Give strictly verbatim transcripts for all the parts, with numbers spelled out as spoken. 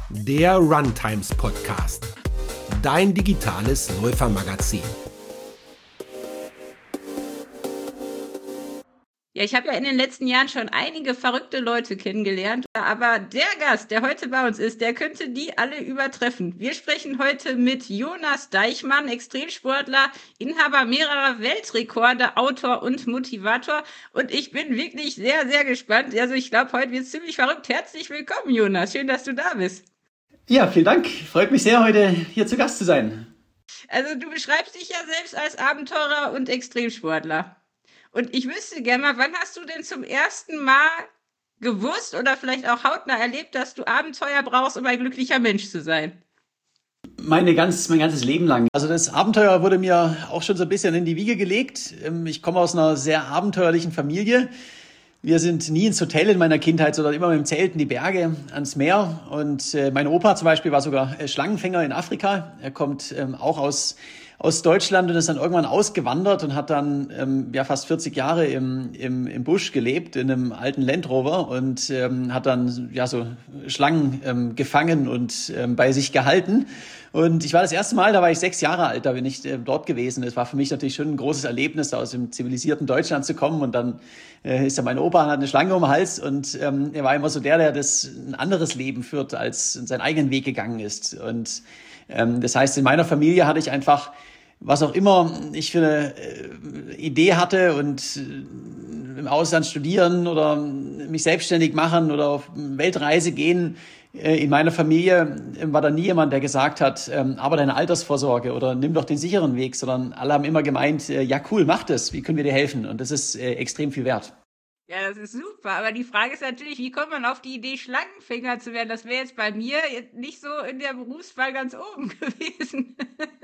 Der Runtimes Podcast, dein digitales Läufermagazin. Ja, ich habe ja in den letzten Jahren schon einige verrückte Leute kennengelernt, aber der Gast, der heute bei uns ist, der könnte die alle übertreffen. Wir sprechen heute mit Jonas Deichmann, Extremsportler, Inhaber mehrerer Weltrekorde, Autor und Motivator. Und ich bin wirklich sehr, sehr gespannt. Also ich glaube, heute wird es ziemlich verrückt. Herzlich willkommen, Jonas. Schön, dass du da bist. Ja, vielen Dank. Freut mich sehr, heute hier zu Gast zu sein. Also du beschreibst dich ja selbst als Abenteurer und Extremsportler. Und ich wüsste gerne mal, wann hast du denn zum ersten Mal gewusst oder vielleicht auch hautnah erlebt, dass du Abenteuer brauchst, um ein glücklicher Mensch zu sein? Meine ganz, mein ganzes Leben lang. Also das Abenteuer wurde mir auch schon so ein bisschen in die Wiege gelegt. Ich komme aus einer sehr abenteuerlichen Familie. Wir sind nie ins Hotel in meiner Kindheit, sondern immer mit dem Zelt in die Berge, ans Meer. Und mein Opa zum Beispiel war sogar Schlangenfänger in Afrika. Er kommt auch aus aus Deutschland und ist dann irgendwann ausgewandert und hat dann ähm, ja fast vierzig Jahre im, im, im Busch gelebt, in einem alten Land Rover und ähm, hat dann ja so Schlangen ähm, gefangen und ähm, bei sich gehalten. Und ich war das erste Mal, da war ich sechs Jahre alt, da bin ich äh, dort gewesen. Es war für mich natürlich schon ein großes Erlebnis, da aus dem zivilisierten Deutschland zu kommen. Und dann äh, ist ja mein Opa, hat eine Schlange um den Hals und ähm, er war immer so der, der das ein anderes Leben führt, als seinen eigenen Weg gegangen ist. Und ähm, das heißt, in meiner Familie hatte ich einfach, was auch immer ich für eine äh, Idee hatte und äh, im Ausland studieren oder mich selbstständig machen oder auf Weltreise gehen, äh, in meiner Familie äh, war da nie jemand, der gesagt hat, ähm, aber deine Altersvorsorge oder nimm doch den sicheren Weg, sondern alle haben immer gemeint, äh, ja cool, mach das, wie können wir dir helfen? Und das ist äh, extrem viel wert. Ja, das ist super. Aber die Frage ist natürlich, wie kommt man auf die Idee, Schlangenfänger zu werden? Das wäre jetzt bei mir nicht so in der Berufswahl ganz oben gewesen.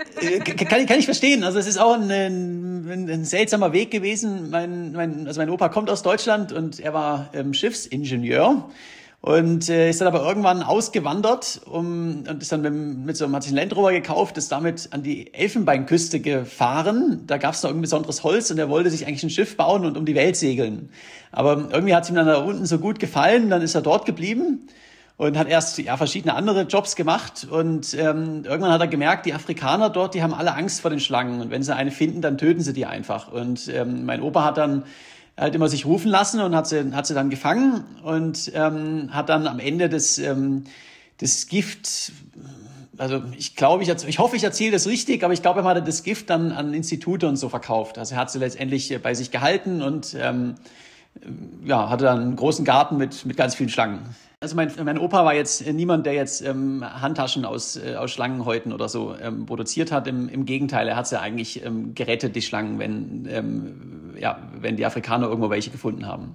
kann, kann ich verstehen. Also es ist auch ein, ein, ein seltsamer Weg gewesen. Mein, mein, also mein Opa kommt aus Deutschland und er war ähm, Schiffsingenieur. Und äh, ist dann aber irgendwann ausgewandert um, und ist dann mit, mit so einem, hat sich einen Land Rover gekauft, ist damit an die Elfenbeinküste gefahren. Da gab es noch irgendein besonderes Holz und er wollte sich eigentlich ein Schiff bauen und um die Welt segeln. Aber irgendwie hat es ihm dann da unten so gut gefallen, dann ist er dort geblieben und hat erst ja verschiedene andere Jobs gemacht. Und ähm, irgendwann hat er gemerkt, die Afrikaner dort, die haben alle Angst vor den Schlangen. Und wenn sie eine finden, dann töten sie die einfach. Und ähm, mein Opa hat dann halt immer sich rufen lassen und hat sie, hat sie dann gefangen und ähm, hat dann am Ende des, ähm, des Gift, also ich glaube, ich, ich hoffe, ich erzähle das richtig, aber ich glaube, er hat das Gift dann an Institute und so verkauft. Also er hat sie letztendlich bei sich gehalten und ähm, ja, hatte dann einen großen Garten mit, mit ganz vielen Schlangen. Also mein, mein Opa war jetzt niemand, der jetzt ähm, Handtaschen aus, äh, aus Schlangenhäuten oder so ähm, produziert hat. Im, im Gegenteil, er hat sie eigentlich ähm, gerettet, die Schlangen, wenn, ähm, ja, wenn die Afrikaner irgendwo welche gefunden haben.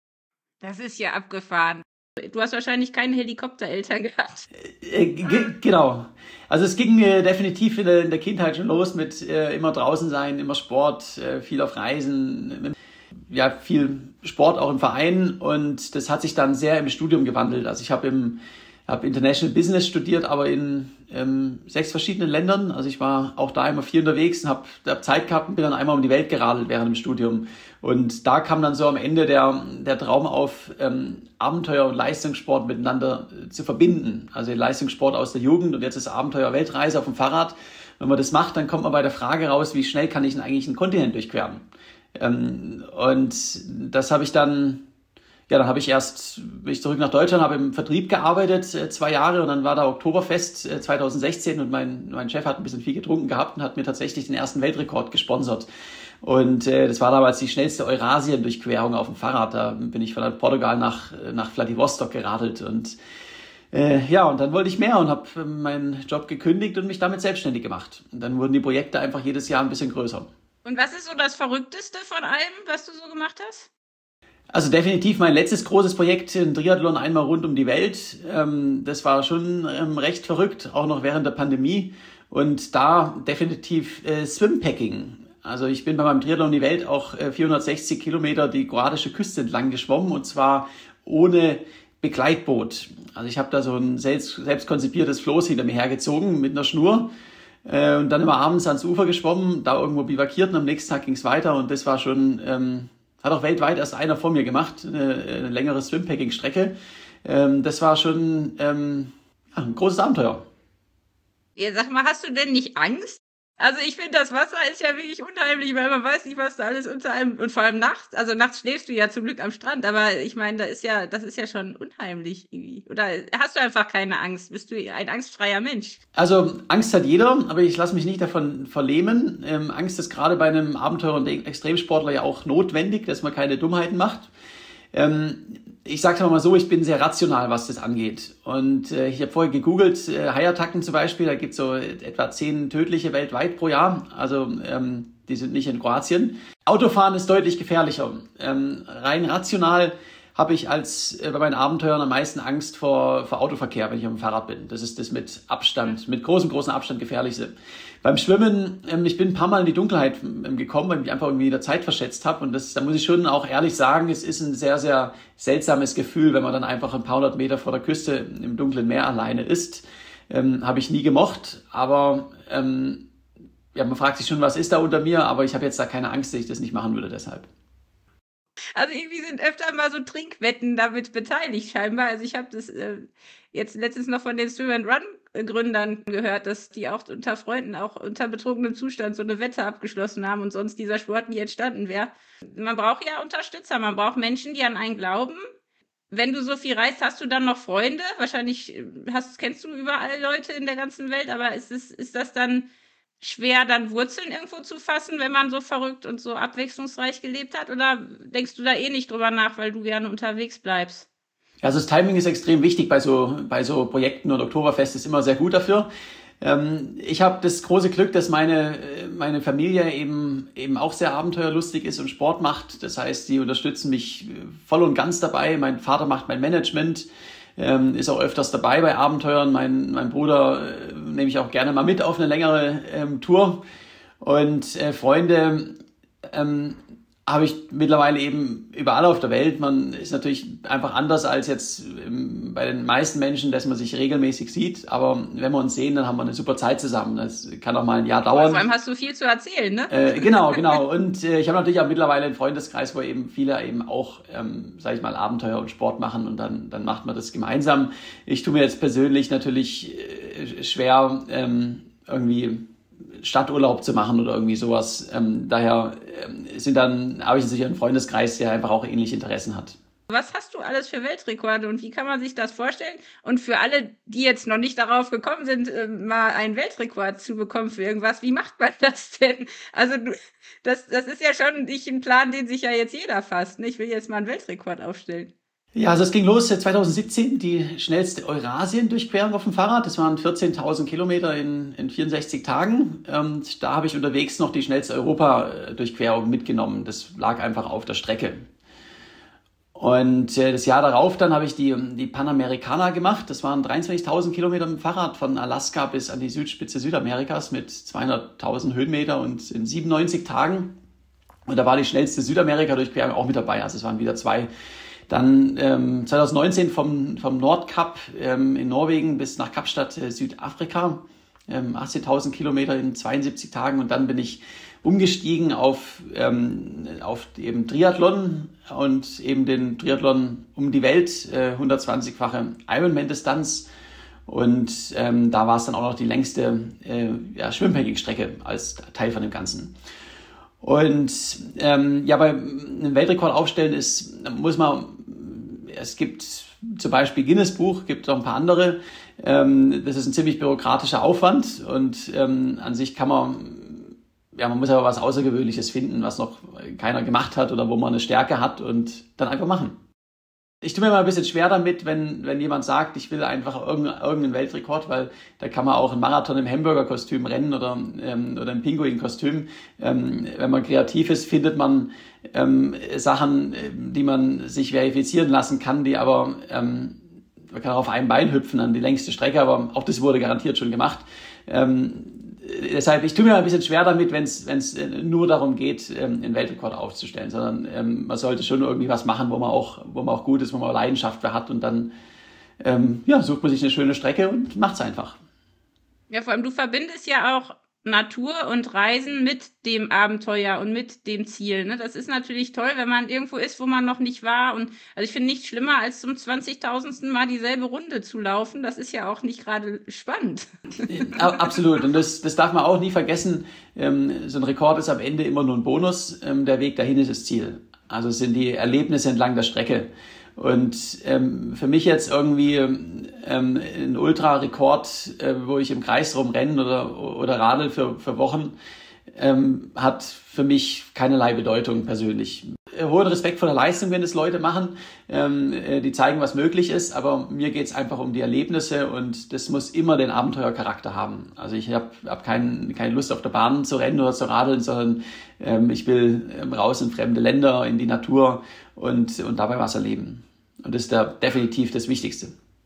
Das ist ja abgefahren. Du hast wahrscheinlich keine Helikoptereltern gehabt. Äh, g- genau. Also es ging mir definitiv in der, in der Kindheit schon los mit äh, immer draußen sein, immer Sport, äh, viel auf Reisen, ja, viel Sport auch im Verein und das hat sich dann sehr im Studium gewandelt. Also ich habe im habe International Business studiert, aber in ähm, sechs verschiedenen Ländern. Also ich war auch da immer viel unterwegs und habe hab Zeit gehabt und bin dann einmal um die Welt geradelt während dem Studium. Und da kam dann so am Ende der der Traum auf, ähm, Abenteuer und Leistungssport miteinander äh, zu verbinden. Also den Leistungssport aus der Jugend und jetzt das Abenteuer Weltreise auf dem Fahrrad. Wenn man das macht, dann kommt man bei der Frage raus, wie schnell kann ich denn eigentlich einen Kontinent durchqueren? Ähm, und das habe ich dann, ja, dann habe ich erst, bin ich zurück nach Deutschland, habe im Vertrieb gearbeitet, äh, zwei Jahre und dann war da Oktoberfest äh, zwanzig sechzehn und mein, mein Chef hat ein bisschen viel getrunken gehabt und hat mir tatsächlich den ersten Weltrekord gesponsert. Und äh, das war damals die schnellste Eurasien-Durchquerung auf dem Fahrrad. Da bin ich von Portugal nach, nach Vladivostok geradelt und äh, ja, und dann wollte ich mehr und habe äh, meinen Job gekündigt und mich damit selbstständig gemacht. Und dann wurden die Projekte einfach jedes Jahr ein bisschen größer. Und was ist so das Verrückteste von allem, was du so gemacht hast? Also definitiv mein letztes großes Projekt, ein Triathlon einmal rund um die Welt. Ähm, das war schon ähm, recht verrückt, auch noch während der Pandemie. Und da definitiv äh, Swimpacking. Also ich bin bei meinem Triathlon um die Welt auch äh, vierhundertsechzig Kilometer die kroatische Küste entlang geschwommen und zwar ohne Begleitboot. Also ich habe da so ein selbst, selbst konzipiertes Floß hinter mir hergezogen mit einer Schnur. Äh, und dann immer abends ans Ufer geschwommen, da irgendwo bivakiert und am nächsten Tag ging es weiter und das war schon, ähm, hat auch weltweit erst einer vor mir gemacht, eine, eine längere Swimpacking-Strecke. Ähm, das war schon, ähm, Ja, ein großes Abenteuer. Ja, sag mal, hast du denn nicht Angst? Also ich finde, das Wasser ist ja wirklich unheimlich, weil man weiß nicht, was da alles unter einem, und vor allem nachts, also nachts schläfst du ja zum Glück am Strand, aber ich meine, da ist ja, das ist ja schon unheimlich irgendwie. Oder hast du einfach keine Angst? Bist du ein angstfreier Mensch? Also Angst hat jeder, aber ich lasse mich nicht davon verlähmen. Ähm, Angst ist gerade bei einem Abenteurer und Extremsportler ja auch notwendig, dass man keine Dummheiten macht. Ähm, ich sage es mal so, ich bin sehr rational, was das angeht. Und äh, ich habe vorher gegoogelt, äh, Haiattacken zum Beispiel, da gibt es so etwa zehn tödliche weltweit pro Jahr. Also ähm, die sind nicht in Kroatien. Autofahren ist deutlich gefährlicher. Ähm, rein rational habe ich als äh, bei meinen Abenteuern am meisten Angst vor, vor Autoverkehr, wenn ich auf dem Fahrrad bin. Das ist das mit Abstand, mit großem, großem Abstand gefährlichste. Beim Schwimmen, ähm, ich bin ein paar Mal in die Dunkelheit ähm, gekommen, weil ich mich einfach irgendwie in der Zeit verschätzt habe. Und das, da muss ich schon auch ehrlich sagen, es ist ein sehr, sehr seltsames Gefühl, wenn man dann einfach ein paar hundert Meter vor der Küste im dunklen Meer alleine ist. Ähm, habe ich nie gemocht, aber ähm, ja, man fragt sich schon, was ist da unter mir, aber ich habe jetzt da keine Angst, dass ich das nicht machen würde deshalb. Also irgendwie sind öfter mal so Trinkwetten damit beteiligt scheinbar. Also ich habe das äh, jetzt letztens noch von den Swim and Run Gründern gehört, dass die auch unter Freunden, auch unter betrunkenem Zustand so eine Wette abgeschlossen haben und sonst dieser Sport nie entstanden wäre. Man braucht ja Unterstützer, man braucht Menschen, die an einen glauben. Wenn du so viel reist, hast du dann noch Freunde? Wahrscheinlich hast, kennst du überall Leute in der ganzen Welt, aber ist es, ist das dann schwer, dann Wurzeln irgendwo zu fassen, wenn man so verrückt und so abwechslungsreich gelebt hat? Oder denkst du da eh nicht drüber nach, weil du gerne unterwegs bleibst? Also das Timing ist extrem wichtig bei so, bei so Projekten und Oktoberfest ist immer sehr gut dafür. Ähm, ich habe das große Glück, dass meine, meine Familie eben, eben auch sehr abenteuerlustig ist und Sport macht. Das heißt, die unterstützen mich voll und ganz dabei. Mein Vater macht mein Management. Ähm, ist auch öfters dabei bei Abenteuern. Mein, mein Bruder äh, nehme ich auch gerne mal mit auf eine längere ähm, Tour. Und äh, Freunde ähm, habe ich mittlerweile eben überall auf der Welt. Man ist natürlich einfach anders als jetzt ähm, bei den meisten Menschen, dass man sich regelmäßig sieht. Aber wenn wir uns sehen, dann haben wir eine super Zeit zusammen. Das kann auch mal ein Jahr dauern. Vor allem hast du viel zu erzählen, ne? Äh, genau, genau. Und äh, ich habe natürlich auch mittlerweile einen Freundeskreis, wo eben viele eben auch, ähm, sage ich mal, Abenteuer und Sport machen und dann, dann macht man das gemeinsam. Ich tue mir jetzt persönlich natürlich äh, schwer, ähm, irgendwie Stadturlaub zu machen oder irgendwie sowas. Ähm, daher ähm, sind dann, habe ich sicher einen Freundeskreis, der einfach auch ähnliche Interessen hat. Was hast du alles für Weltrekorde und wie kann man sich das vorstellen? Und für alle, die jetzt noch nicht darauf gekommen sind, mal einen Weltrekord zu bekommen für irgendwas, wie macht man das denn? Also das, das ist ja schon nicht ein Plan, den sich ja jetzt jeder fasst. Ne? Ich will jetzt mal einen Weltrekord aufstellen. Ja, also es ging los zwanzig siebzehn, die schnellste Eurasien-Durchquerung auf dem Fahrrad. Das waren vierzehntausend Kilometer in, in vierundsechzig Tagen. Und da habe ich unterwegs noch die schnellste Europa-Durchquerung mitgenommen. Das lag einfach auf der Strecke. Und äh, das Jahr darauf dann habe ich die, die Panamericana gemacht. Das waren dreiundzwanzigtausend Kilometer mit dem Fahrrad von Alaska bis an die Südspitze Südamerikas mit zweihunderttausend Höhenmeter und in siebenundneunzig Tagen. Und da war die schnellste Südamerika-Durchquerung auch mit dabei. Also es waren wieder zwei. Dann ähm, zwanzig neunzehn vom, vom Nordkap ähm, in Norwegen bis nach Kapstadt, äh, Südafrika, ähm, achtzehntausend Kilometer in zweiundsiebzig Tagen. Und dann bin ich umgestiegen auf, ähm, auf eben Triathlon und eben den Triathlon um die Welt, äh, hundertzwanzigfache Ironman-Distanz. Und ähm, da war es dann auch noch die längste äh, ja, Schwimmpegging-Strecke als Teil von dem Ganzen. Und ähm, ja, bei einem Weltrekord aufstellen ist, muss man, es gibt zum Beispiel Guinness-Buch, gibt auch ein paar andere. Ähm, das ist ein ziemlich bürokratischer Aufwand und ähm, an sich kann man, ja, man muss aber was Außergewöhnliches finden, was noch keiner gemacht hat oder wo man eine Stärke hat und dann einfach machen. Ich tue mir mal ein bisschen schwer damit, wenn, wenn jemand sagt, ich will einfach irgendeinen Weltrekord, weil da kann man auch einen Marathon im Hamburger-Kostüm rennen oder, ähm, oder im Pinguin-Kostüm. Ähm, wenn man kreativ ist, findet man ähm, Sachen, die man sich verifizieren lassen kann, die aber, ähm, man kann auf einem Bein hüpfen an die längste Strecke, aber auch das wurde garantiert schon gemacht. Ähm, Deshalb, ich tue mir ein bisschen schwer damit, wenn es nur darum geht, einen Weltrekord aufzustellen, sondern ähm, man sollte schon irgendwie was machen, wo man auch, wo man auch gut ist, wo man Leidenschaft für hat und dann ähm, ja, sucht man sich eine schöne Strecke und macht es einfach. Ja, vor allem du verbindest ja auch Natur und Reisen mit dem Abenteuer und mit dem Ziel. Ne? Das ist natürlich toll, wenn man irgendwo ist, wo man noch nicht war. Und also ich finde nichts schlimmer, als zum zwanzigtausendsten Mal dieselbe Runde zu laufen. Das ist ja auch nicht gerade spannend. Absolut. Und das, das darf man auch nie vergessen. Ähm, so ein Rekord ist am Ende immer nur ein Bonus. Ähm, der Weg dahin ist das Ziel. Also es sind die Erlebnisse entlang der Strecke. Und ähm, für mich jetzt irgendwie ähm, ein Ultra-Rekord, äh, wo ich im Kreis rumrenne oder, oder radel für, für Wochen, ähm, hat für mich keinerlei Bedeutung persönlich. Hohen Respekt vor der Leistung, wenn es Leute machen, ähm, die zeigen, was möglich ist, aber mir geht es einfach um die Erlebnisse und das muss immer den Abenteuercharakter haben. Also ich habe hab kein, keine Lust auf der Bahn zu rennen oder zu radeln, sondern ähm, ich will ähm, raus in fremde Länder, in die Natur und, und dabei was erleben. Und das ist da definitiv das Wichtigste.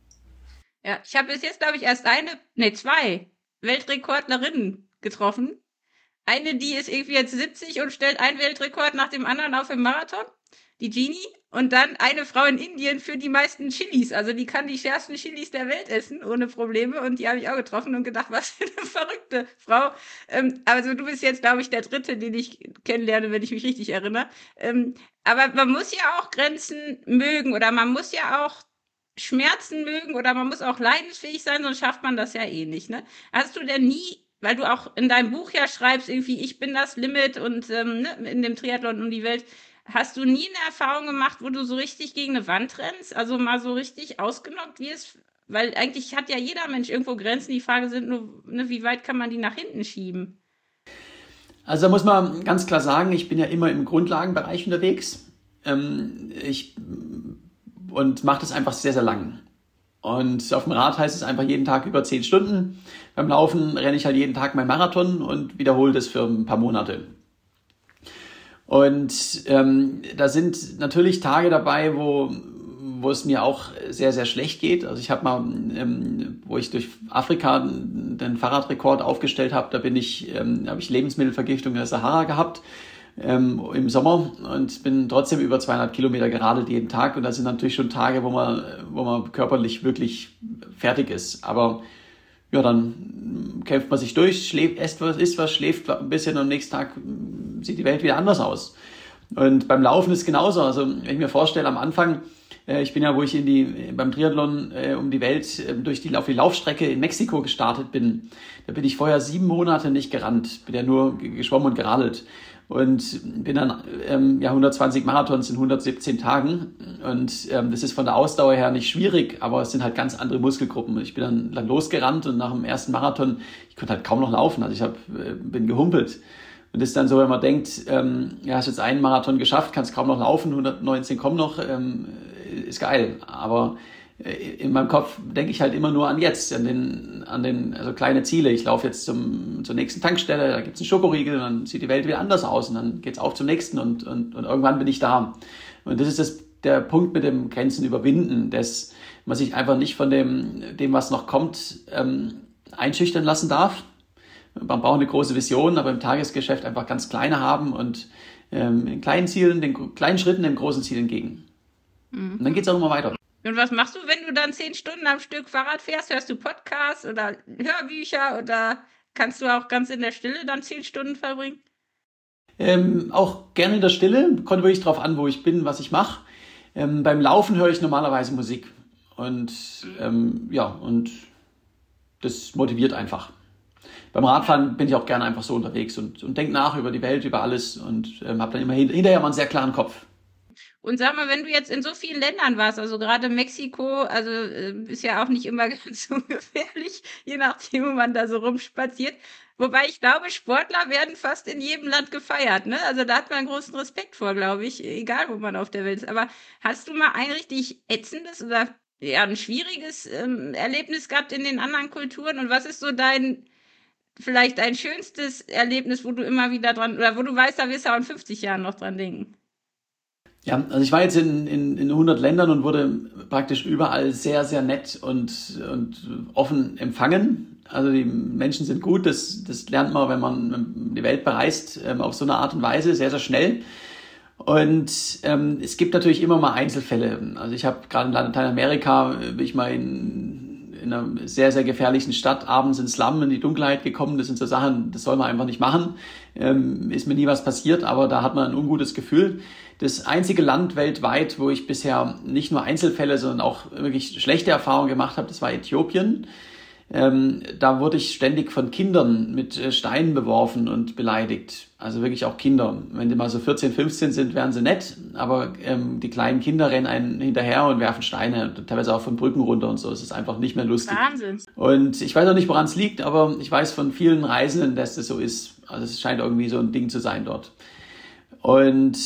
Ja, ich habe bis jetzt, glaube ich, erst eine, nee, zwei Weltrekordlerinnen getroffen. Eine, die ist irgendwie jetzt siebzig und stellt einen Weltrekord nach dem anderen auf im Marathon, die Genie. Und dann eine Frau in Indien für die meisten Chilis. Also die kann die schärfsten Chilis der Welt essen, ohne Probleme. Und die habe ich auch getroffen und gedacht, was für eine verrückte Frau. Ähm, also du bist jetzt, glaube ich, der Dritte, den ich kennenlerne, wenn ich mich richtig erinnere. Ähm, aber man muss ja auch Grenzen mögen oder man muss ja auch Schmerzen mögen oder man muss auch leidensfähig sein, sonst schafft man das ja eh nicht. Ne? Hast du denn nie... Weil du auch in deinem Buch ja schreibst, irgendwie, ich bin das Limit und ähm, ne, in dem Triathlon um die Welt. Hast du nie eine Erfahrung gemacht, wo du so richtig gegen eine Wand rennst? Also mal so richtig ausgenockt wirst? Weil eigentlich hat ja jeder Mensch irgendwo Grenzen. Die Frage sind nur, ne, wie weit kann man die nach hinten schieben? Also da muss man ganz klar sagen, ich bin ja immer im Grundlagenbereich unterwegs. Ähm, ich, und mache das einfach sehr, sehr lang. Und auf dem Rad heißt es einfach jeden Tag über zehn Stunden. Beim Laufen renne ich halt jeden Tag meinen Marathon und wiederhole das für ein paar Monate. Und ähm, da sind natürlich Tage dabei, wo, wo es mir auch sehr, sehr schlecht geht. Also ich habe mal, ähm, wo ich durch Afrika den Fahrradrekord aufgestellt habe, da bin ich, ähm, habe ich Lebensmittelvergiftung in der Sahara gehabt. Ähm, im Sommer und bin trotzdem über zweieinhalb Kilometer geradelt jeden Tag und das sind natürlich schon Tage, wo man, wo man körperlich wirklich fertig ist. Aber ja, dann kämpft man sich durch, schläft, isst was, isst was, schläft ein bisschen und am nächsten Tag sieht die Welt wieder anders aus. Und beim Laufen ist es genauso. Also wenn ich mir vorstelle, am Anfang, äh, ich bin ja, wo ich in die, beim Triathlon äh, um die Welt äh, durch die, auf die Laufstrecke in Mexiko gestartet bin, da bin ich vorher sieben Monate nicht gerannt, bin ja nur geschwommen und geradelt. Und bin dann ähm, ja hundertzwanzig Marathons in hundertsiebzehn Tagen und ähm, das ist von der Ausdauer her nicht schwierig, aber es sind halt ganz andere Muskelgruppen. Ich bin dann, dann losgerannt und nach dem ersten Marathon, ich konnte halt kaum noch laufen, also ich hab, äh, bin gehumpelt. Und das ist dann so, wenn man denkt, ähm, ja, hast jetzt einen Marathon geschafft, kannst kaum noch laufen, hundertneunzehn kommen noch, ähm, ist geil, aber in meinem Kopf denke ich halt immer nur an jetzt, an den, an den, also kleine Ziele. Ich laufe jetzt zum, zur nächsten Tankstelle, da gibt's einen Schokoriegel und dann sieht die Welt wieder anders aus und dann geht's auf zum nächsten und, und, und irgendwann bin ich da. Und das ist das, der Punkt mit dem Grenzen überwinden, dass man sich einfach nicht von dem, dem was noch kommt, ähm, einschüchtern lassen darf. Man braucht eine große Vision, aber im Tagesgeschäft einfach ganz kleine haben und ähm, in kleinen Zielen, den kleinen Schritten dem großen Ziel entgegen. Mhm. Und dann geht's auch immer weiter. Und was machst du, wenn du dann zehn Stunden am Stück Fahrrad fährst? Hörst du Podcasts oder Hörbücher oder kannst du auch ganz in der Stille dann zehn Stunden verbringen? Ähm, auch gerne in der Stille. Kommt wirklich drauf an, wo ich bin, was ich mache. Ähm, beim Laufen höre ich normalerweise Musik. Und ähm, ja, und das motiviert einfach. Beim Radfahren bin ich auch gerne einfach so unterwegs und, und denke nach über die Welt, über alles und ähm, habe dann immer hinterher mal einen sehr klaren Kopf. Und sag mal, wenn du jetzt in so vielen Ländern warst, also gerade Mexiko, also äh, ist ja auch nicht immer ganz so gefährlich, je nachdem, wo man da so rumspaziert. Wobei ich glaube, Sportler werden fast in jedem Land gefeiert, ne? Also da hat man großen Respekt vor, glaube ich, egal wo man auf der Welt ist. Aber hast du mal ein richtig ätzendes oder ja ein schwieriges ähm, Erlebnis gehabt in den anderen Kulturen? Und was ist so dein, vielleicht dein schönstes Erlebnis, wo du immer wieder dran, oder wo du weißt, da wirst du auch in fünfzig Jahren noch dran denken? Ja, also ich war jetzt in, in, in hundert Ländern und wurde praktisch überall sehr, sehr nett und, und offen empfangen. Also die Menschen sind gut, das, das lernt man, wenn man die Welt bereist, auf so eine Art und Weise, sehr, sehr schnell. Und ähm, es gibt natürlich immer mal Einzelfälle. Also ich habe gerade in Lateinamerika, bin ich mal in, in einer sehr, sehr gefährlichen Stadt abends ins Slum, in die Dunkelheit gekommen. Das sind so Sachen, das soll man einfach nicht machen. Ähm, ist mir nie was passiert, aber da hat man ein ungutes Gefühl. Das einzige Land weltweit, wo ich bisher nicht nur Einzelfälle, sondern auch wirklich schlechte Erfahrungen gemacht habe, das war Äthiopien. Ähm, da wurde ich ständig von Kindern mit äh, Steinen beworfen und beleidigt. Also wirklich auch Kinder. Wenn die mal so vierzehn, fünfzehn sind, wären sie nett, aber ähm, die kleinen Kinder rennen einen hinterher und werfen Steine, teilweise auch von Brücken runter und so. Es ist einfach nicht mehr lustig. Wahnsinn. Und ich weiß auch nicht, woran es liegt, aber ich weiß von vielen Reisenden, dass das so ist. Also es scheint irgendwie so ein Ding zu sein dort. Und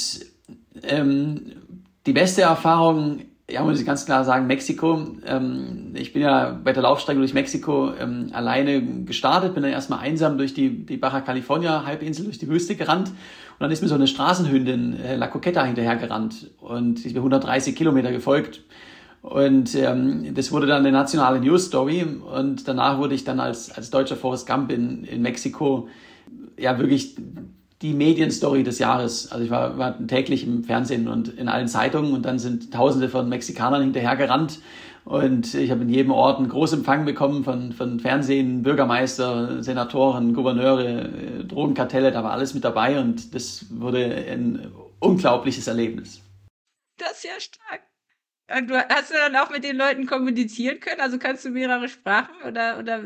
ähm, die beste Erfahrung, ja, muss ich ganz klar sagen, Mexiko. Ähm, ich bin ja bei der Laufstrecke durch Mexiko ähm, alleine gestartet, bin dann erstmal einsam durch die, die Baja California Halbinsel, durch die Wüste gerannt. Und dann ist mir so eine Straßenhündin, äh, La Coqueta, hinterher gerannt. Und ich bin hundertdreißig Kilometer gefolgt. Und ähm, das wurde dann eine nationale News Story. Und danach wurde ich dann als, als deutscher Forrest Gump in, in Mexiko ja wirklich die Medienstory des Jahres. Also ich war, war täglich im Fernsehen und in allen Zeitungen und dann sind Tausende von Mexikanern hinterhergerannt und ich habe in jedem Ort einen Großempfang bekommen von, von Fernsehen, Bürgermeister, Senatoren, Gouverneure, Drogenkartelle, da war alles mit dabei und das wurde ein unglaubliches Erlebnis. Das ist ja stark. Und du, hast du dann auch mit den Leuten kommunizieren können? Also kannst du mehrere Sprachen oder, oder?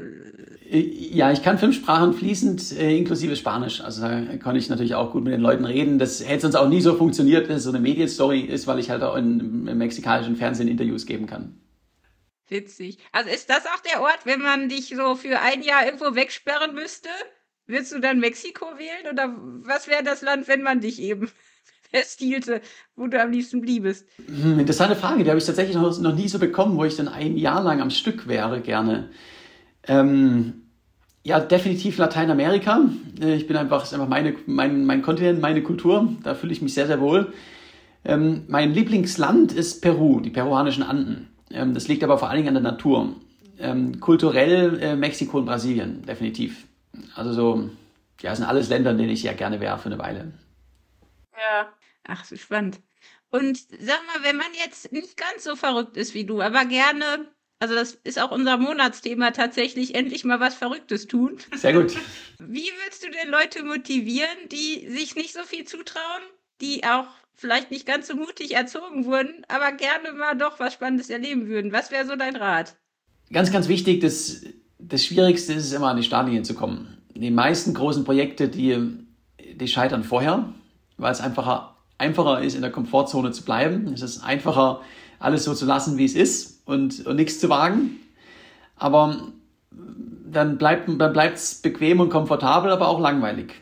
Ja, ich kann fünf Sprachen fließend, äh, inklusive Spanisch. Also da kann ich natürlich auch gut mit den Leuten reden. Das hätte sonst auch nie so funktioniert, wenn es so eine Medienstory ist, weil ich halt auch in, im mexikanischen Fernsehen Interviews geben kann. Witzig. Also ist das auch der Ort, wenn man dich so für ein Jahr irgendwo wegsperren müsste? Würdest du dann Mexiko wählen? Oder was wäre das Land, wenn man dich eben festhielte, wo du am liebsten bliebest? Hm, interessante Frage, die habe ich tatsächlich noch, noch nie so bekommen, wo ich dann ein Jahr lang am Stück wäre, gerne. Ähm, ja, definitiv Lateinamerika. Ich bin einfach, ist einfach meine, mein, mein Kontinent, meine Kultur. Da fühle ich mich sehr, sehr wohl. Ähm, mein Lieblingsland ist Peru, die peruanischen Anden. Ähm, das liegt aber vor allen Dingen an der Natur. Ähm, kulturell äh, Mexiko und Brasilien, definitiv. Also so, ja, das sind alles Länder, in denen ich sehr gerne wäre für eine Weile. Ja. Ach, so spannend. Und sag mal, wenn man jetzt nicht ganz so verrückt ist wie du, aber gerne, also das ist auch unser Monatsthema tatsächlich, endlich mal was Verrücktes tun. Sehr gut. Wie würdest du denn Leute motivieren, die sich nicht so viel zutrauen, die auch vielleicht nicht ganz so mutig erzogen wurden, aber gerne mal doch was Spannendes erleben würden? Was wäre so dein Rat? Ganz, ganz wichtig, das, das Schwierigste ist es immer, an die Startlinie zu kommen. Die meisten großen Projekte, die, die scheitern vorher, weil es einfacher einfacher ist, in der Komfortzone zu bleiben. Es ist einfacher, alles so zu lassen, wie es ist und, und nichts zu wagen. Aber dann bleibt dann bleibt es bequem und komfortabel, aber auch langweilig.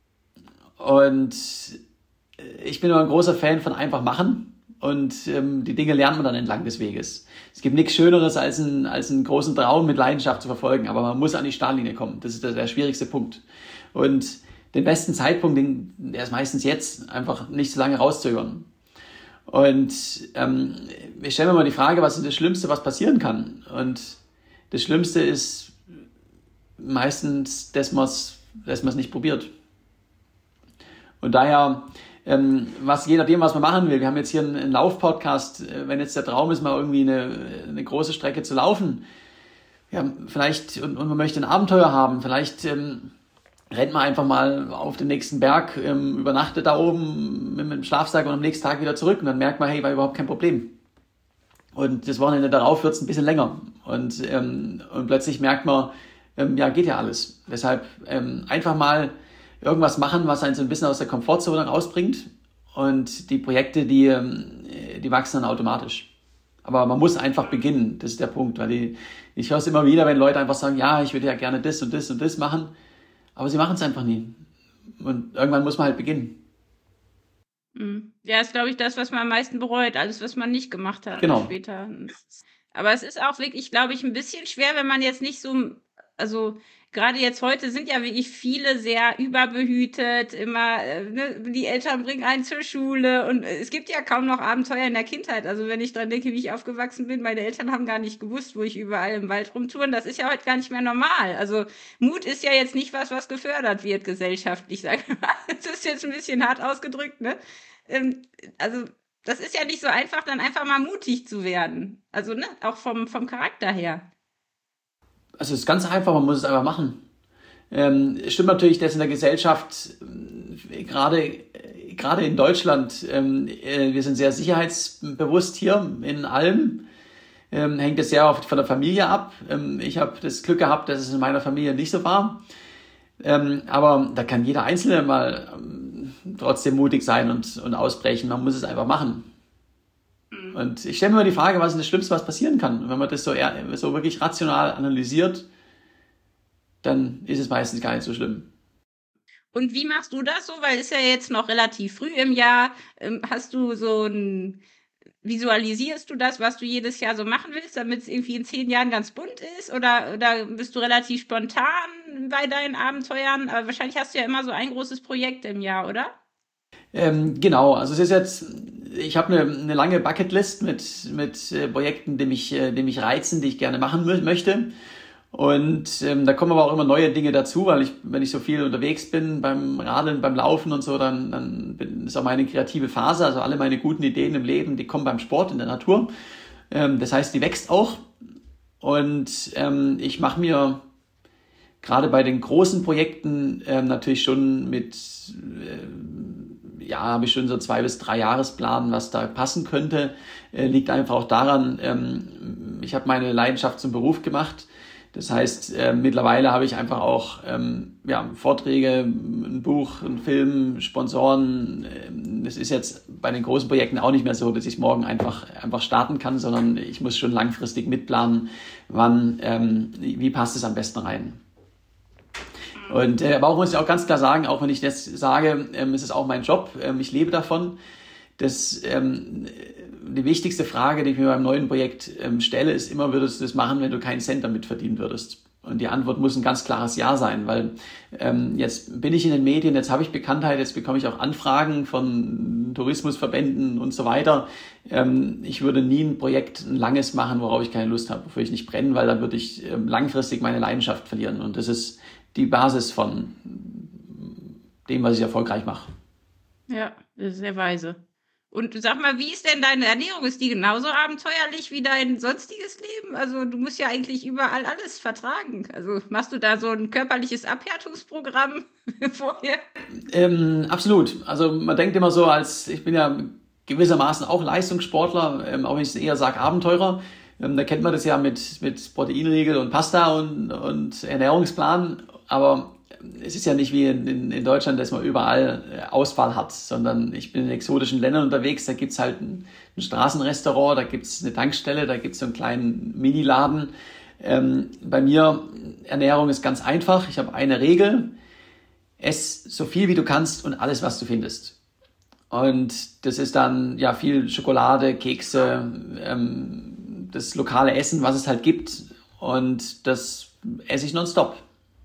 Und ich bin immer ein großer Fan von einfach machen und ähm, die Dinge lernt man dann entlang des Weges. Es gibt nichts Schöneres, als, ein, als einen großen Traum mit Leidenschaft zu verfolgen, aber man muss an die Startlinie kommen. Das ist der, der schwierigste Punkt. Und den besten Zeitpunkt, den, der ist meistens jetzt, einfach nicht so lange rauszögern. Und ähm, ich stelle mir mal die Frage, was ist das Schlimmste, was passieren kann? Und das Schlimmste ist meistens, dass man es dass man es nicht probiert. Und daher, ähm, was je nachdem, was man machen will, wir haben jetzt hier einen, einen Lauf-Podcast, wenn jetzt der Traum ist, mal irgendwie eine, eine große Strecke zu laufen, ja, vielleicht, und, und man möchte ein Abenteuer haben, vielleicht ähm, rennt man einfach mal auf den nächsten Berg, ähm, übernachtet da oben mit, mit dem Schlafsack und am nächsten Tag wieder zurück und dann merkt man, hey, war überhaupt kein Problem. Und das Wochenende darauf wird es ein bisschen länger und, ähm, und plötzlich merkt man, ähm, ja, geht ja alles. Deshalb ähm, einfach mal irgendwas machen, was einen so ein bisschen aus der Komfortzone rausbringt und die Projekte, die, ähm, die wachsen dann automatisch. Aber man muss einfach beginnen, das ist der Punkt, weil die, ich höre es immer wieder, wenn Leute einfach sagen, ja, ich würde ja gerne das und das und das machen, aber sie machen es einfach nie. Und irgendwann muss man halt beginnen. Ja, ist, glaube ich, das, was man am meisten bereut. Alles, was man nicht gemacht hat Genau. später. Aber es ist auch wirklich, glaube ich, ein bisschen schwer, wenn man jetzt nicht so, also gerade jetzt heute sind ja wirklich viele sehr überbehütet, immer, äh, ne, die Eltern bringen einen zur Schule und es gibt ja kaum noch Abenteuer in der Kindheit. Also wenn ich dran denke, wie ich aufgewachsen bin, meine Eltern haben gar nicht gewusst, wo ich überall im Wald rumtouren. Das ist ja heute gar nicht mehr normal. Also Mut ist ja jetzt nicht was, was gefördert wird gesellschaftlich, sag ich mal. Das ist jetzt ein bisschen hart ausgedrückt, ne? Ähm, also das ist ja nicht so einfach, dann einfach mal mutig zu werden. Also ne, auch vom, vom Charakter her. Also es ist ganz einfach, man muss es einfach machen. Ähm, stimmt natürlich, dass in der Gesellschaft, äh, gerade, äh, gerade in Deutschland, ähm, äh, wir sind sehr sicherheitsbewusst hier in allem. Ähm, hängt es sehr oft von der Familie ab. Ähm, ich habe das Glück gehabt, dass es in meiner Familie nicht so war. Ähm, aber da kann jeder Einzelne mal ähm, trotzdem mutig sein und, und ausbrechen. Man muss es einfach machen. Mhm. Und ich stelle mir immer die Frage, was ist das Schlimmste, was passieren kann? Und wenn man das so, eher, so wirklich rational analysiert, dann ist es meistens gar nicht so schlimm. Und wie machst du das so? Weil es ist ja jetzt noch relativ früh im Jahr. Ähm, hast du so ein, visualisierst du das, was du jedes Jahr so machen willst, damit es irgendwie in zehn Jahren ganz bunt ist? Oder, oder bist du relativ spontan bei deinen Abenteuern? Aber wahrscheinlich hast du ja immer so ein großes Projekt im Jahr, oder? Ähm, genau, also es ist jetzt, ich habe eine, eine lange Bucketlist mit, mit äh, Projekten, die mich, äh, die mich reizen, die ich gerne machen mö- möchte. Und ähm, da kommen aber auch immer neue Dinge dazu, weil ich, wenn ich so viel unterwegs bin beim Radeln, beim Laufen und so, dann, dann bin, ist auch meine kreative Phase, also alle meine guten Ideen im Leben, die kommen beim Sport in der Natur. Ähm, das heißt, die wächst auch. Und ähm, ich mache mir gerade bei den großen Projekten ähm, natürlich schon mit, äh, ja, habe ich schon so zwei bis drei Jahresplan, was da passen könnte. Äh, liegt einfach auch daran, ähm, ich habe meine Leidenschaft zum Beruf gemacht. Das heißt, äh, mittlerweile habe ich einfach auch ähm, ja, Vorträge, ein Buch, einen Film, Sponsoren. Es ist jetzt bei den großen Projekten auch nicht mehr so, dass ich morgen einfach einfach starten kann, sondern ich muss schon langfristig mitplanen, wann, ähm, wie passt es am besten rein. Und äh, aber auch muss ich auch ganz klar sagen, auch wenn ich das sage, ähm, ist es auch mein Job, ähm, ich lebe davon. Das, ähm, die wichtigste Frage, die ich mir beim neuen Projekt ähm, stelle, ist immer, würdest du das machen, wenn du keinen Cent damit verdienen würdest? Und die Antwort muss ein ganz klares Ja sein, weil ähm, jetzt bin ich in den Medien, jetzt habe ich Bekanntheit, jetzt bekomme ich auch Anfragen von Tourismusverbänden und so weiter. Ähm, ich würde nie ein Projekt, ein langes machen, worauf ich keine Lust habe, wofür ich nicht brenne, weil dann würde ich ähm, langfristig meine Leidenschaft verlieren. Und das ist die Basis von dem, was ich erfolgreich mache. Ja, das ist sehr weise. Und sag mal, wie ist denn deine Ernährung? Ist die genauso abenteuerlich wie dein sonstiges Leben? Also du musst ja eigentlich überall alles vertragen. Also machst du da so ein körperliches Abhärtungsprogramm vorher? Ähm, absolut. Also man denkt immer so, als ich bin ja gewissermaßen auch Leistungssportler, ähm, auch wenn ich eher sage Abenteurer. Ähm, da kennt man das ja mit, mit Proteinriegel und Pasta und, und Ernährungsplan. Aber es ist ja nicht wie in, in Deutschland, dass man überall Auswahl hat, sondern ich bin in exotischen Ländern unterwegs, da gibt's halt ein, ein Straßenrestaurant, da gibt's eine Tankstelle, da gibt's so einen kleinen Miniladen. Ähm, bei mir, Ernährung ist ganz einfach, ich habe eine Regel, ess so viel wie du kannst und alles, was du findest. Und das ist dann ja viel Schokolade, Kekse, ähm, das lokale Essen, was es halt gibt, und das esse ich nonstop.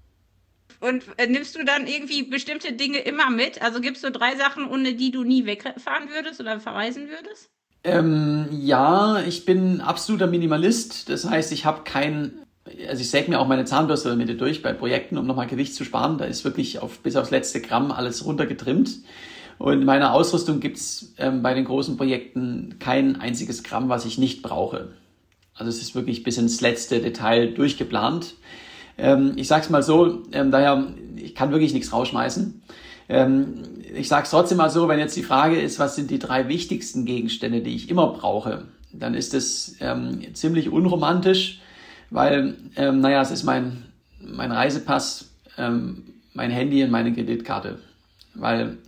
Und äh, nimmst du dann irgendwie bestimmte Dinge immer mit? Also gibt's so drei Sachen, ohne die du nie wegfahren würdest oder verreisen würdest? Ähm, ja, ich bin absoluter Minimalist. Das heißt, ich habe kein, also ich säge mir auch meine Zahnbürste damit durch bei Projekten, um nochmal Gewicht zu sparen. Da ist wirklich auf, bis aufs letzte Gramm alles runtergetrimmt. Und in meiner Ausrüstung gibt's ähm, bei den großen Projekten kein einziges Gramm, was ich nicht brauche. Also es ist wirklich bis ins letzte Detail durchgeplant. Ähm, ich sag's mal so, ähm, daher, ich kann wirklich nichts rausschmeißen. Ähm, ich sag's trotzdem mal so, wenn jetzt die Frage ist, was sind die drei wichtigsten Gegenstände, die ich immer brauche, dann ist es ähm, ziemlich unromantisch, weil, ähm, naja, es ist mein, mein Reisepass, ähm, mein Handy und meine Kreditkarte. Weil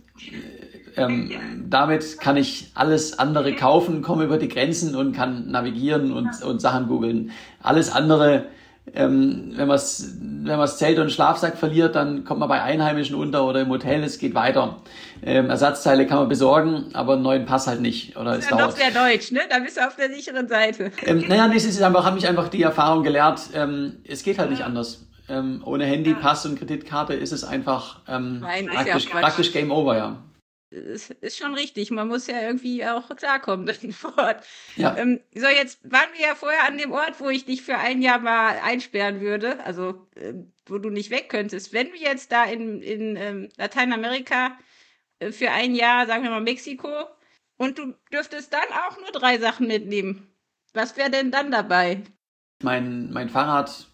ähm, damit kann ich alles andere kaufen, komme über die Grenzen und kann navigieren und, und Sachen googeln. Alles andere, Ähm, wenn man wenn man's Zelt und Schlafsack verliert, dann kommt man bei Einheimischen unter oder im Hotel, es geht weiter. Ähm, Ersatzteile kann man besorgen, aber einen neuen Pass halt nicht. Oder ist es ja dauert. Doch sehr deutsch, ne? Da bist du auf der sicheren Seite. Ähm, naja, nee, es ist einfach, habe ich einfach die Erfahrung gelehrt, ähm, es geht halt nicht anders. Ähm, ohne Handy, ja. Pass und Kreditkarte ist es einfach ähm, Nein, ist praktisch, ja praktisch Game Over, ja. Das ist schon richtig. Man muss ja irgendwie auch klarkommen vor Ort. Ja. Ähm, so, jetzt waren wir ja vorher an dem Ort, wo ich dich für ein Jahr mal einsperren würde, also äh, wo du nicht weg könntest. Wenn wir jetzt da in, in ähm, Lateinamerika äh, für ein Jahr, sagen wir mal Mexiko, und du dürftest dann auch nur drei Sachen mitnehmen, was wäre denn dann dabei? Mein, mein Fahrrad,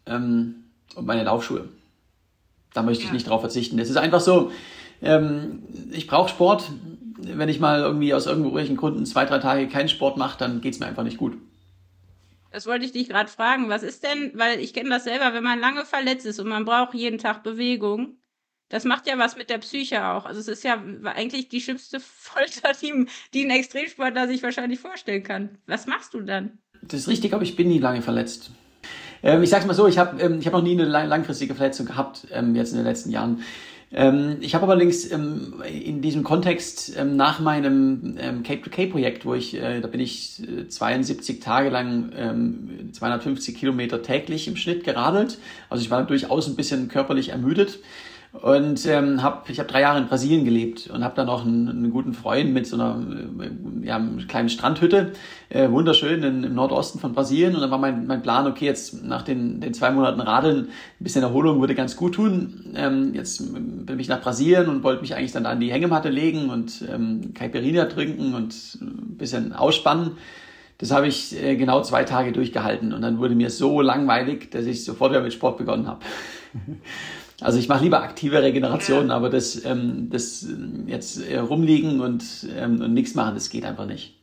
ähm, und meine Laufschuhe. Da möchte ich Ja. nicht drauf verzichten. Es ist einfach so, ähm, ich brauche Sport. Wenn ich mal irgendwie aus irgendwelchen Gründen zwei, drei Tage keinen Sport mache, dann geht es mir einfach nicht gut. Das wollte ich dich gerade fragen. Was ist denn, weil ich kenne das selber, wenn man lange verletzt ist und man braucht jeden Tag Bewegung, das macht ja was mit der Psyche auch. Also es ist ja eigentlich die schlimmste Folter, die, die ein Extremsportler sich wahrscheinlich vorstellen kann. Was machst du dann? Das ist richtig, aber ich bin nie lange verletzt. Ähm, ich sag's mal so, ich habe ähm, ich hab noch nie eine lang- langfristige Verletzung gehabt, ähm, jetzt in den letzten Jahren. Ähm, ich habe allerdings ähm, in diesem Kontext ähm, nach meinem ähm, Cape-to-Cape-Projekt, wo ich, äh, da bin ich äh, zweiundsiebzig Tage lang ähm, zweihundertfünfzig Kilometer täglich im Schnitt geradelt. Also ich war durchaus ein bisschen körperlich ermüdet. Und ähm, hab, ich habe drei Jahre in Brasilien gelebt und habe da noch einen, einen guten Freund mit so einer äh, ja, kleinen Strandhütte, äh, wunderschön in, im Nordosten von Brasilien. Und dann war mein, mein Plan, okay, jetzt nach den, den zwei Monaten Radeln, ein bisschen Erholung würde ganz gut tun. Ähm, jetzt bin ich nach Brasilien und wollte mich eigentlich dann an die Hängematte legen und ähm, Caipirinha trinken und ein bisschen ausspannen. Das habe ich äh, genau zwei Tage durchgehalten und dann wurde mir so langweilig, dass ich sofort wieder mit Sport begonnen habe. Also ich mache lieber aktive Regeneration, ja. aber das, ähm, das jetzt äh, rumliegen und, ähm, und nichts machen, das geht einfach nicht.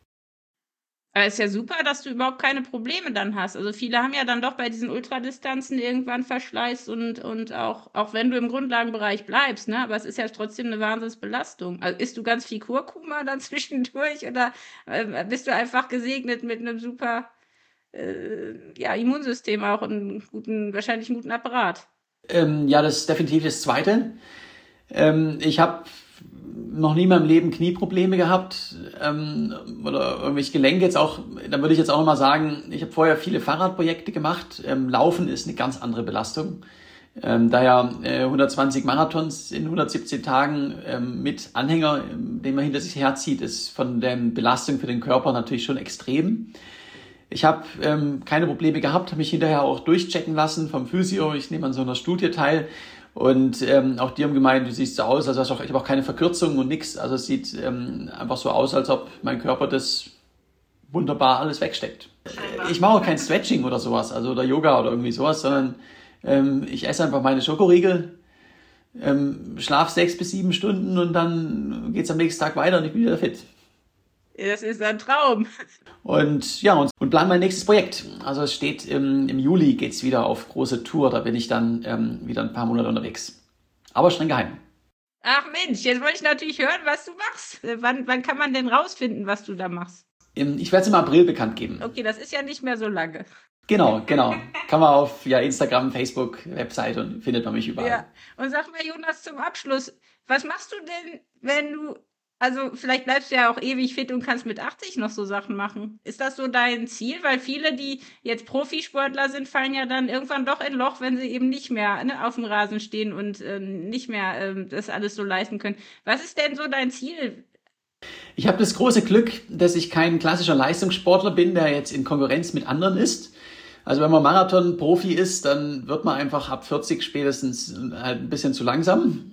Aber es ist ja super, dass du überhaupt keine Probleme dann hast. Also viele haben ja dann doch bei diesen Ultradistanzen irgendwann Verschleiß und, und auch, auch wenn du im Grundlagenbereich bleibst, ne? Aber es ist ja trotzdem eine Wahnsinnsbelastung. Also isst du ganz viel Kurkuma dann zwischendurch oder äh, bist du einfach gesegnet mit einem super äh, ja, Immunsystem auch und einen guten, wahrscheinlich einen guten Apparat? Ähm, ja, das ist definitiv das Zweite. Ähm, ich habe noch nie in meinem Leben Knieprobleme gehabt ähm, oder irgendwelche Gelenke. Jetzt auch, dann würde ich jetzt auch nochmal sagen, ich habe vorher viele Fahrradprojekte gemacht. Ähm, Laufen ist eine ganz andere Belastung. Ähm, daher äh, hundertzwanzig Marathons in hundertsiebzehn Tagen ähm, mit Anhänger, den man hinter sich herzieht, ist von der Belastung für den Körper natürlich schon extrem. Ich habe ähm, keine Probleme gehabt, habe mich hinterher auch durchchecken lassen vom Physio. Ich nehme an so einer Studie teil. Und ähm, auch die haben gemeint, du siehst so aus, also hast auch, ich habe auch keine Verkürzungen und nichts. Also es sieht ähm, einfach so aus, als ob mein Körper das wunderbar alles wegsteckt. Ich mache auch kein Stretching oder sowas, also oder Yoga oder irgendwie sowas, sondern ähm, ich esse einfach meine Schokoriegel, ähm, schlaf sechs bis sieben Stunden und dann geht's am nächsten Tag weiter und ich bin wieder fit. Das ist ein Traum. Und ja, und, und plan mein nächstes Projekt. Also es steht im, im Juli geht's wieder auf große Tour. Da bin ich dann ähm, wieder ein paar Monate unterwegs. Aber streng geheim. Ach Mensch, jetzt wollte ich natürlich hören, was du machst. Äh, wann, wann kann man denn rausfinden, was du da machst? Im, ich werde es im April bekannt geben. Okay, das ist ja nicht mehr so lange. Genau, genau. Kann man auf ja, Instagram, Facebook, Website und findet man mich überall. Ja. Und sag mal, Jonas, zum Abschluss, was machst du denn, wenn du, also vielleicht bleibst du ja auch ewig fit und kannst mit achtzig noch so Sachen machen. Ist das so dein Ziel? Weil viele, die jetzt Profisportler sind, fallen ja dann irgendwann doch in ein Loch, wenn sie eben nicht mehr ne, auf dem Rasen stehen und äh, nicht mehr äh, das alles so leisten können. Was ist denn so dein Ziel? Ich habe das große Glück, dass ich kein klassischer Leistungssportler bin, der jetzt in Konkurrenz mit anderen ist. Also wenn man Marathon-Profi ist, dann wird man einfach ab vierzig spätestens halt ein bisschen zu langsam.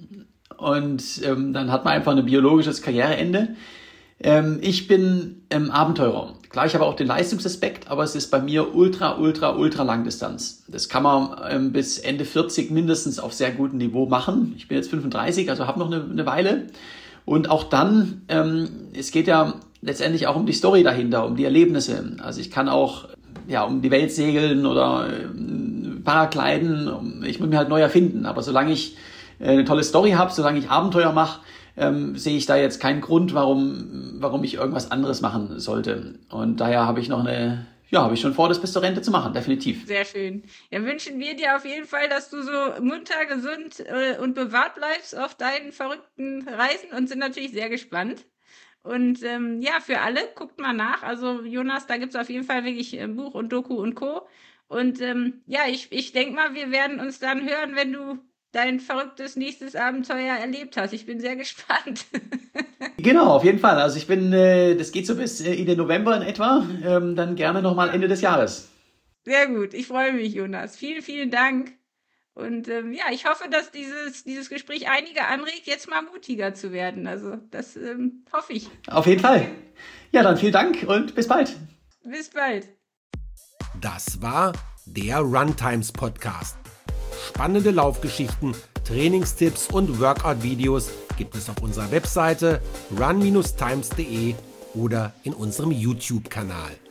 Und ähm, dann hat man einfach ein biologisches Karriereende. Ähm, ich bin ähm, Abenteurer. Klar, ich habe auch den Leistungsaspekt, aber es ist bei mir ultra, ultra, ultra Langdistanz. Das kann man ähm, bis Ende vierzig mindestens auf sehr gutem Niveau machen. Ich bin jetzt fünfunddreißig, also habe noch eine, eine Weile. Und auch dann, ähm, es geht ja letztendlich auch um die Story dahinter, um die Erlebnisse. Also ich kann auch ja um die Welt segeln oder äh, Paragliden. Ich muss mich halt neu erfinden. Aber solange ich eine tolle Story habe, solange ich Abenteuer mache, ähm, sehe ich da jetzt keinen Grund, warum, warum ich irgendwas anderes machen sollte. Und daher habe ich noch eine, ja, habe ich schon vor, das bis zur Rente zu machen, definitiv. Sehr schön. Ja, wünschen wir dir auf jeden Fall, dass du so munter, gesund äh, und bewahrt bleibst auf deinen verrückten Reisen und sind natürlich sehr gespannt. Und ähm, ja, für alle, guckt mal nach. Also Jonas, da gibt's auf jeden Fall wirklich äh, Buch und Doku und Co. Und ähm, ja, ich, ich denke mal, wir werden uns dann hören, wenn du dein verrücktes nächstes Abenteuer erlebt hast. Ich bin sehr gespannt. Genau, auf jeden Fall. Also ich bin, äh, das geht so bis äh, Ende November in etwa, ähm, dann gerne nochmal Ende des Jahres. Sehr gut, ich freue mich, Jonas. Vielen, vielen Dank. Und ähm, ja, ich hoffe, dass dieses, dieses Gespräch einige anregt, jetzt mal mutiger zu werden. Also das ähm, hoffe ich. Auf jeden Fall. Ja, dann vielen Dank und bis bald. Bis bald. Das war der Runtimes Podcast. Spannende Laufgeschichten, Trainingstipps und Workout-Videos gibt es auf unserer Webseite run Bindestrich times punkt de oder in unserem YouTube-Kanal.